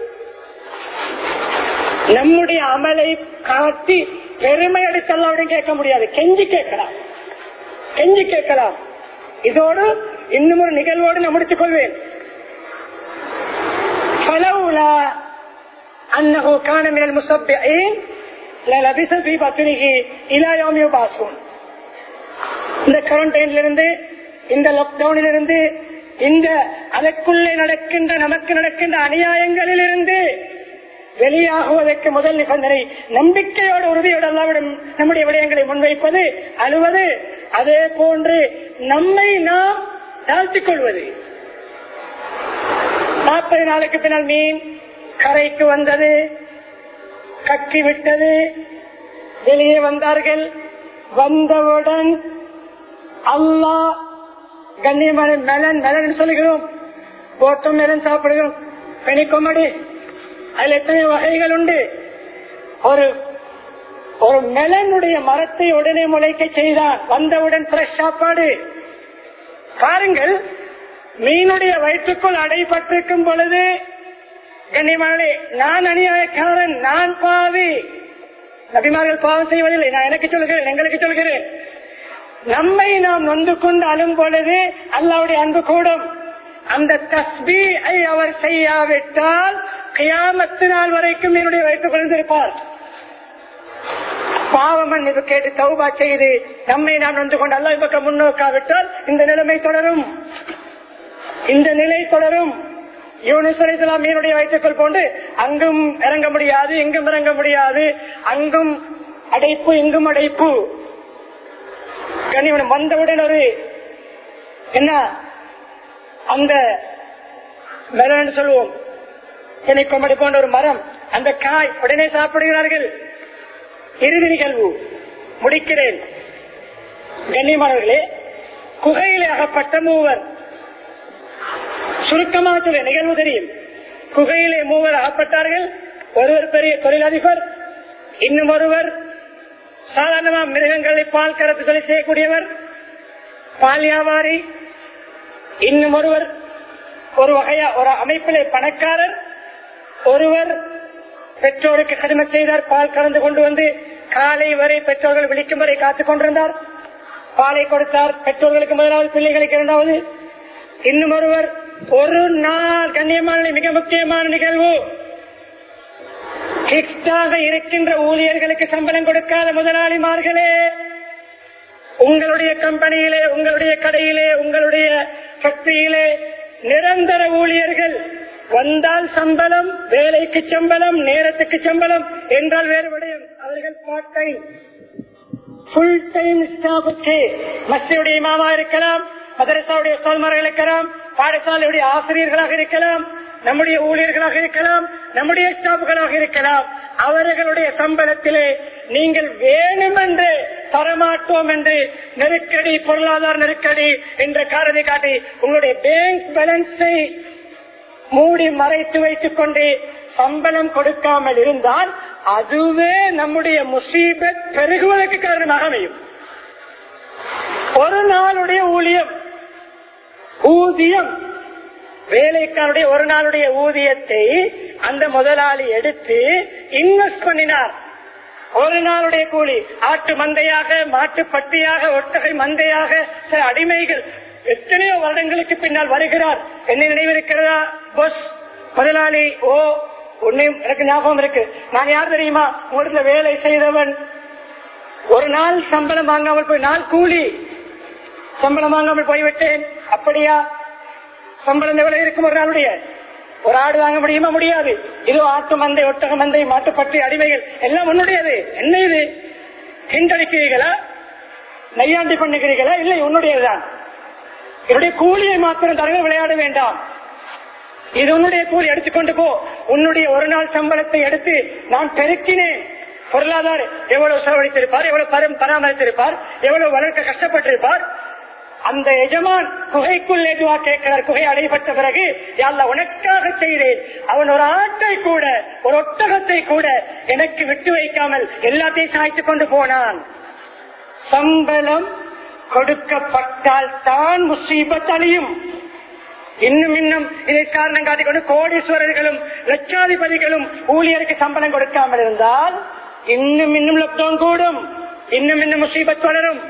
நம்முடைய அமலை காட்டி பெருமை அடித்து அல்லாஹ்விடம் கேட்க முடியாது, கெஞ்சி கேட்கலாம், கெஞ்சி கேட்கலாம். இதோடு இன்னும் ஒரு நிகழ்வோடு நான் முடித்துக் கொள்வேன். فلولا أنه كان من المسبحين للبث في بطنه إلى يوم يبعثون. இந்த குவாரண்டைனிலிருந்து, இந்த லாக்டவுனிலிருந்து, இந்த அதற்குள்ளே நடக்கின்ற நமக்கு நடக்கின்ற அநியாயங்களிலிருந்து வெளியாகுவதற்கு முதல் நிபந்தனை நம்பிக்கையோடு, உறுதியோடு அல்லாஹ்விடம் நம்முடைய விடயங்களை முன்வைப்பது, அழுவது, அதே போன்று நம்மை நாம் தாழ்த்திக் கொள்வது. 40 நாளுக்கு பின்னால் மீன் கரைக்கு வந்தது, கட்டி விட்டது, வெளியே வந்தார்கள். வந்தவுடன் அல்லாஹ் கண்ணியமான மெலன் மெலன் சொல்லுகிறோம், போட்டம் மெலன் சாப்பிடுகிறோம், பெனிக்கொமடி, அதில் எத்தனை வகைகள் உண்டு. ஒரு மெலனுடைய மரத்தை உடனே முளைக்க செய்தான். வந்தவுடன் ஃப்ரெஷ் சாப்பாடு. பாருங்கள், மீனுடைய வயிற்றுக்குள் அடைபட்டிருக்கும் பொழுது, கண்ணியமானே, நான் அநியாயக்காரன், நான் பாவி. நபிமார்கள் பாவம் செய்வதில்லை, நான் எனக்கு சொல்கிறேன், எங்களுக்கு சொல்கிறேன். நம்மை நாம் நொந்து கொண்டு அழும் பொழுது அல்லாஹ்வுடைய அன்பு கூடும். அந்த தஸ்பீஹை அவர் செய்யாவிட்டால் கியாமத்து நாள் வரைக்கும் என்னுடைய வயிற்றுக் கொண்டிருப்பார். பாவமன் இது கேட்டு தௌபா செய்து நம்மை நாம் நொந்து கொண்டு அல்லாஹ் பக்கம் முன்னோக்காவிட்டால் இந்த நிலைமை தொடரும், இந்த நிலை தொடரும். யூனுஸ் அலைஹிஸ்ஸலாம் மீனுடைய வயிற்றுக்குள் போன்று அங்கும் இறங்க முடியாது, இங்கும் இறங்க முடியாது, அங்கும் அடைப்பு, இங்கும் அடைப்பு. கனிவன் வந்தவுடன் ஒரு என்ன, அந்த மெலன் சொல்லுவோம், கொமடி போன்ற ஒரு மரம், அந்த காய் உடனே சாப்பிடுகிறார்கள். இறுதி நிகழ்வு முடிக்கிறேன். கண்ணியமானவர்களே, குகையிலே அகப்பட்ட மூவர், சுருக்கமாக சொல்ல நிகழ்வு தெரியும். குகையிலே மூவர் அகப்பட்டார்கள். ஒருவர் பெரிய தொழிலதிபர், இன்னும் ஒருவர் சாதாரண மிருகங்களை பால் கறப்பு தொழில் செய்யக்கூடியவர், பால் வியாபாரி, இன்னும் ஒருவர் ஒரு வகையா ஒரு அமைப்பிலே பணக்காரர், ஒருவர் பெற்றோருக்கு கடிமை செய்தார், பால் கறந்து கொண்டு வந்து காலை வரை பெற்றோர்கள் விழிக்கும் வரை காத்துக் கொண்டிருந்தார், பாலை கொடுத்தார். பெற்றோர்களுக்கு முதலாவது, பிள்ளைகளுக்கு இரண்டாவது. இன்னும் ஒருவர் ஒரு நாள், கண்ணியமான மிக முக்கியமான நிகழ்வு, எக்ஸ்ட்ராக இருக்கின்ற ஊழியர்களுக்கு சம்பளம் கொடுக்காத முதலாளிமார்களே, உங்களுடைய கம்பெனியிலே, உங்களுடைய கடையிலே, உங்களுடைய ஃபேக்டரியிலே நிரந்தர ஊழியர்கள் வந்தால் சம்பளம், வேலைக்கு சம்பளம், நேரத்துக்கு சம்பளம் என்றால் வேறு விடயம். அவர்கள் பார்ட் டைம், ஃபுல் டைம் ஸ்டாஃபுக்கு மஸ்ஜிதுடைய இமாமா இருக்கலாம், மதரசாவுடைய உஸ்தாத்மார்கள் இருக்கலாம், பாடசாலையுடைய ஆசிரியர்களாக இருக்கலாம், நம்முடைய ஊழியர்களாக இருக்கலாம், நம்முடைய ஸ்டாஃப்களாக இருக்கலாம், அவர்களுடைய சம்பளத்திலே நீங்கள் வேணுமென்று தரமாட்டோம் என்று நெருக்கடி, பொருளாதார நெருக்கடி என்ற காரணத்தை காட்டி உங்களுடைய பேங்க் பேலன்ஸை மூடி மறைத்து வைத்துக் கொண்டு சம்பளம் கொடுக்காமல் இருந்தால் அதுவே நம்முடைய முசீபத் பெருகுவதற்கு காரணமாக அமையும். ஒரு நாளுடைய ஊதியம், வேலைக்காருடைய ஒரு நாளுடைய ஊதியத்தை அந்த முதலாளி எடுத்து இன்வெஸ்ட் பண்ணினார். ஒரு நாளுடைய கூலி, ஆட்டு மந்தையாக, மாட்டு பட்டியாக, ஒட்டகை மந்தையாக, சில அடிமைகள் எத்தனையோ வருடங்களுக்கு பின்னால் வருகிறார். என்ன நினைவிருக்கிறதா பாஸ் முதலாளி? ஓ, உன்னையும் எனக்கு ஞாபகம் இருக்கு. நான் யார் தெரியுமா? உங்களோட வேலை செய்தவன். ஒரு நாள் சம்பளம் வாங்காமல் போய், நாள் கூலி சம்பளம் வாங்காமல் போய்விட்டேன். அப்படியா? சம்பளம் எவ்வளவு இருக்கும் ஒரு நாளுடைய? ஒரு ஆடு வாங்க முடியுமா? முடியாது. இது ஆட்டு மந்தை, ஒட்டக மந்தை, மாட்டுப்பட்டி, அடிமைகள் எல்லாம் உன்னுடையது. என்ன இது? கிண்டடிக்கிறீர்களா? நையாண்டி பண்ணுகிறீர்களா? இல்லை, உன்னுடையதுதான். என்னுடைய கூலியை மாத்திரம் தரங்க, விளையாட வேண்டாம். இது உன்னுடைய கூலி, எடுத்துக்கொண்டு போ. உன்னுடைய ஒரு நாள் சம்பளத்தை எடுத்து நான் பெருக்கினேன். பொருளாதாரம் எவ்வளவு செலவழித்திருப்பார், எவ்வளவு பராமரித்திருப்பார், எவ்வளவு வளர்க்க கஷ்டப்பட்டிருப்பார். அந்த எஜமான் குகைக்குள் எதுவா கேட்கிறார். குகை அடைபட்ட பிறகு யாழ்லா உனக்காக செய்தேன். அவன் ஒரு ஆட்டை கூட, ஒரு ஒட்டகத்தை கூட எனக்கு விட்டு வைக்காமல் எல்லாத்தையும் சாய்த்துக் கொண்டு போனான். சம்பளம் கொடுக்கப்பட்டால் தான் முசீபத் அழியும். இன்னும் இதை காரணம் காட்டிக்கொண்டு கோடீஸ்வரர்களும் லட்சாதிபதிகளும் ஊழியருக்கு சம்பளம் கொடுக்காமல் இருந்தால் இன்னும் லாக்டவுன் கூடும், இன்னும் முசீபத் வளரும்.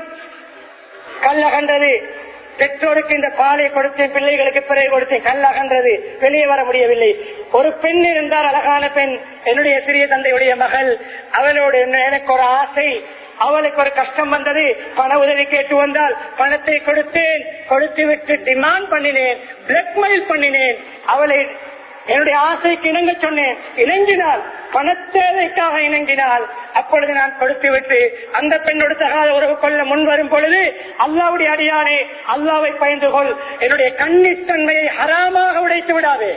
கல்லகன்றது, பெற்றோருக்கு இந்த பாலை கொடுத்தேன், பிள்ளைகளுக்கு பிறகு கொடுத்தேன், கல்லகன்றது, வெளியே வர முடியவில்லை. ஒரு பெண் இருந்தால், அழகான பெண், என்னுடைய சிறிய தந்தையுடைய மகள், அவளோடு எனக்கு ஒரு ஆசை, அவளுக்கு ஒரு கஷ்டம் வந்தது, பண உதவி கேட்டு வந்தால் பணத்தை கொடுத்தேன். கொடுத்து விட்டு டிமாண்ட் பண்ணினேன், பிளாக்மெயில் பண்ணினேன். அவளை என்னுடைய ஆசைக்கு இணங்க சொன்னேன். இணங்கினால், பணத்தேவைக்காக இணங்கினால், அப்பொழுது நான் கொடுத்து விட்டு அந்த பெண்ணோடு தகாத உறவு கொள்ள முன் வரும் பொழுது, அல்லாவுடைய அடியானே, அல்லாவை பயந்து கொள், என்னுடைய கண்ணித்தன்மையை ஹராமாக உடைத்து விடாதே,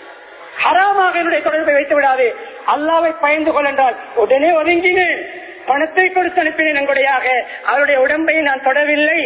ஹராமாக என்னுடைய தொடர்பை வைத்து விடாதே, அல்லாவை பயந்து கொள் என்றால் உடனே ஒதுங்கினேன். பணத்தை கொடுத்து அனுப்பினேன். நன்கொடையாக அவருடைய உடம்பை நான் தொடவில்லை.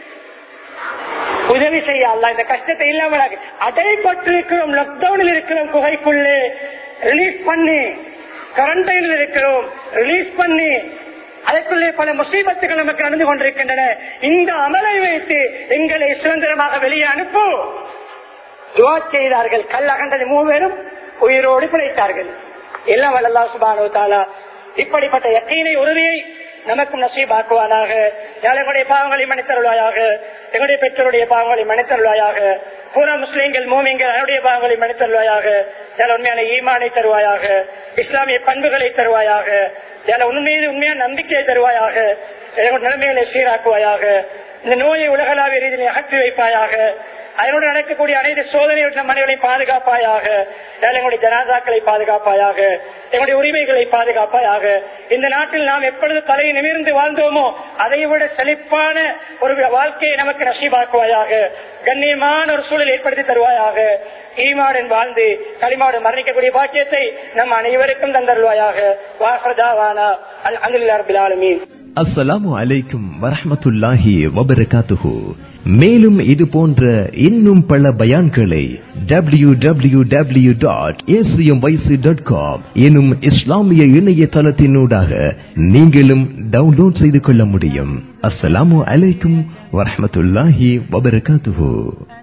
உதவி செய்ய அல்லாஹ் இந்த கஷ்டத்தை இல்லாமல் அடைபட்டிருக்கிறோம், லாக்டவுனில் இருக்கிறோம், குகைக்குள்ளே ரிலீஸ் பண்ணி, குவாரண்டைனில் இருக்கிறோம், ரிலீஸ் பண்ணி, அதற்குள்ளே பல முசீபத்துகள் நமக்கு நடந்து கொண்டிருக்கின்றன. இந்த அமலை வைத்து எங்களை சுதந்திரமாக வெளியே அனுப்பு. துஆ செய்தார்கள். கல் அகண்டது மூவரும் உயிரோடு பிழைத்தார்கள். எல்லாம் வல்ல அல்லாஹ் சுப்ஹானஹு வ தஆலா இப்படிப்பட்ட யக்கீனை, உறுதியை நமக்கும் நசீபாக்குவானாக. எங்களுடைய பாவங்களை மன்னித்தருள்வாயாக, எங்களுடைய பெற்றோருடைய பாவங்களை மன்னித்தருள்வாயாக, பூரா முஸ்லீம்கள் மூமின்கள் அவருடைய பாவங்களை மன்னித்தருள்வாயாக. உண்மையான ஈமானை தருவாயாக, இஸ்லாமிய பண்புகளை தருவாயாக, உண்மையான நம்பிக்கையை தருவாயாக, நிலைமைகளை சீராக்குவாயாக. இந்த நோயை உலகளாவிய ரீதியில் அகற்றி வைப்பாயாக. அதனோடு நடக்கக்கூடிய அனைத்து சோதனையுள்ள மனிதர்களை பாதுகாப்பாயாக. எங்களுடைய ஜனாதாக்களை பாதுகாப்பாயாக, எங்களுடைய உரிமைகளை பாதுகாப்பாயாக. இந்த நாட்டில் நாம் எப்பொழுது தலையை நிமிர்ந்து வாழ்ந்தோமோ அதைவிட செழிப்பான ஒரு வாழ்க்கையை நமக்கு நசீபாக்குவாயாக. கண்ணியமான ஒரு சூழல் ஏற்படுத்தி தருவாயாக. ஈமாடன் வாழ்ந்து களிமாடன் மரணிக்கக்கூடிய பாக்கியத்தை நம் அனைவருக்கும் தந்தருவாயாக. வாஹ்ரதாவானா அல்ஹம்துலில்லாஹி ரப்பில் ஆலமீன். அஸ்ஸலாமு அலைக்கும் வரஹ்மத்துல்லாஹி வபரகாத்துஹு. மேலும் இது போன்ற இன்னும் பல பயான்களை www.acmyc.com எனும் இஸ்லாமிய இணையதளத்தினூடாக நீங்களும் டவுன்லோட் செய்து கொள்ள முடியும். அஸ்ஸலாமு அலைக்கும் வரஹ்மத்துல்லாஹி வபரகாத்துஹு.